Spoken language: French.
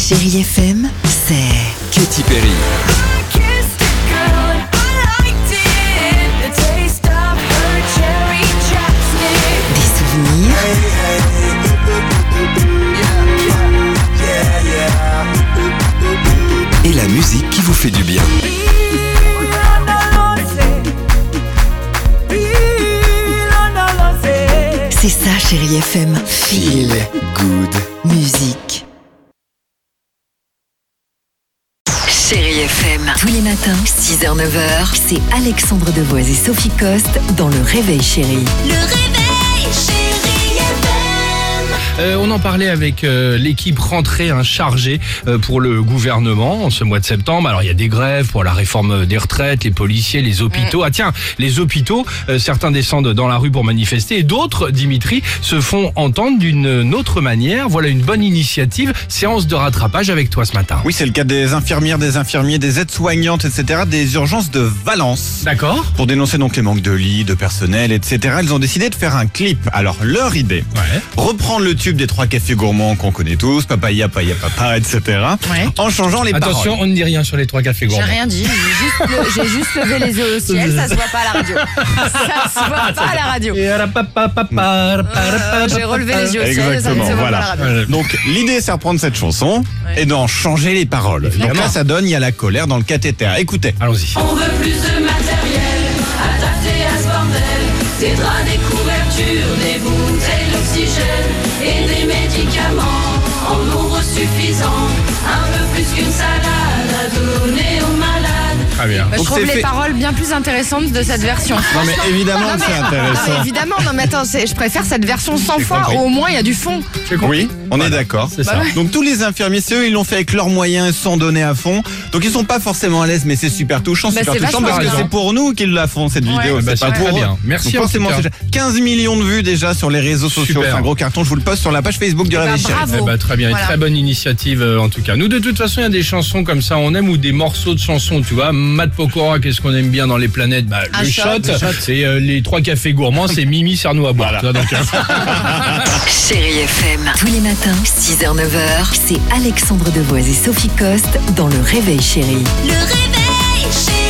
Chérie FM, c'est Katy Perry. des souvenirs, Et la musique qui vous fait du bien. c'est ça Chérie FM. Feel good. Musique. Chérie FM, tous les matins, 6h-9h, c'est Alexandre Devoise et Sophie Coste dans Le Réveil Chérie. Le réveil, chérie FM. On en parlait avec l'équipe rentrée chargée pour le gouvernement en ce mois de septembre. Alors il y a des grèves pour la réforme des retraites, les policiers, les hôpitaux. Ah tiens, les hôpitaux, certains descendent dans la rue pour manifester et d'autres, Dimitri, se font entendre d'une autre manière. Voilà une bonne initiative. Séance de rattrapage avec toi ce matin. Oui, c'est le cas des infirmières, des infirmiers, des aides-soignantes, etc., des urgences de Valence. D'accord. Pour dénoncer donc les manques de lits, de personnel, etc., ils ont décidé de faire un clip. Alors, leur idée, Ouais. reprendre le tube des 3 cafés gourmands qu'on connaît tous, papaya, paya, papa, etc., Ouais. en changeant les Attention, paroles. on ne dit rien sur les 3 cafés J'ai gourmands. rien dit, j'ai juste levé les yeux au ciel, ça se voit pas à la radio. Ça se voit pas à la radio. J'ai relevé les yeux au ciel, ça ne Exactement, se voit voilà. pas à la radio. Donc, l'idée, c'est reprendre cette chanson et d'en changer les paroles. Donc là, ça donne, il y a la colère dans le cathéter. Écoutez. Allons-y. On veut plus de matériel, adapté à ce bordel. Des draps, des couvertures, des bouteilles d'oxygène et des médicaments en nombre suffisant. Un peu plus qu'une salade à donner aux malades. Très bien. Je Donc, trouve c'est les fait- paroles bien plus intéressantes de cette version. Non, mais évidemment, Non, c'est mais intéressant. évidemment, non mais attends, je préfère cette version 100 J'ai fois, compris. au moins il y a du fond. Oui, on est d'accord. C'est ça. Donc tous les infirmiers, c'est eux, ils l'ont fait avec leurs moyens, ils se sont donnés à fond. Donc ils sont pas forcément à l'aise, mais c'est super touchant, Bah, super c'est touchant vachement parce que raison. c'est pour nous qu'ils la font cette vidéo, Ouais. Bah, c'est pas c'est pour très eux. bien. Merci Donc en forcément, tout cas. c'est 15 millions de vues déjà sur les réseaux sociaux, Super. c'est un gros carton. Je vous le poste sur la page Facebook du Bah, Réveil Chéri. bravo. Eh ben, très bien, Voilà. une très bonne initiative en tout cas. Nous de toute façon il y a des chansons comme ça on aime ou des morceaux de chansons, tu vois. Matt Pokora, qu'est-ce qu'on aime bien dans les planètes, bah, Un le shot. shot. Et les 3 cafés gourmands c'est Mimi Cernou à boire. Tu vois, donc, Chérie FM, tous les matins, 6h-9h, c'est Alexandre Devoise et Sophie Coste dans Le Réveil Chérie. Le réveil, chérie